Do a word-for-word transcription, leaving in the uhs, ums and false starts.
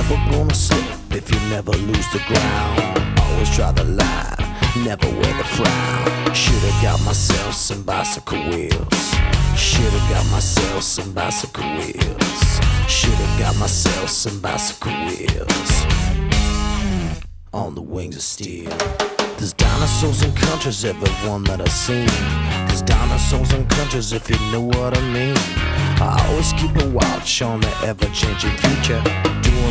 never gonna slip if you never lose the ground. Always try the line, never wear the frown. Should've got myself some bicycle wheels. Should've got myself some bicycle wheels. Should've got myself some bicycle wheels. On the wings of steel. There's dinosaurs in countries, everyone that I've seen. There's dinosaurs in countries, if you know what I mean. I always keep a watch on the ever-changing future. Doing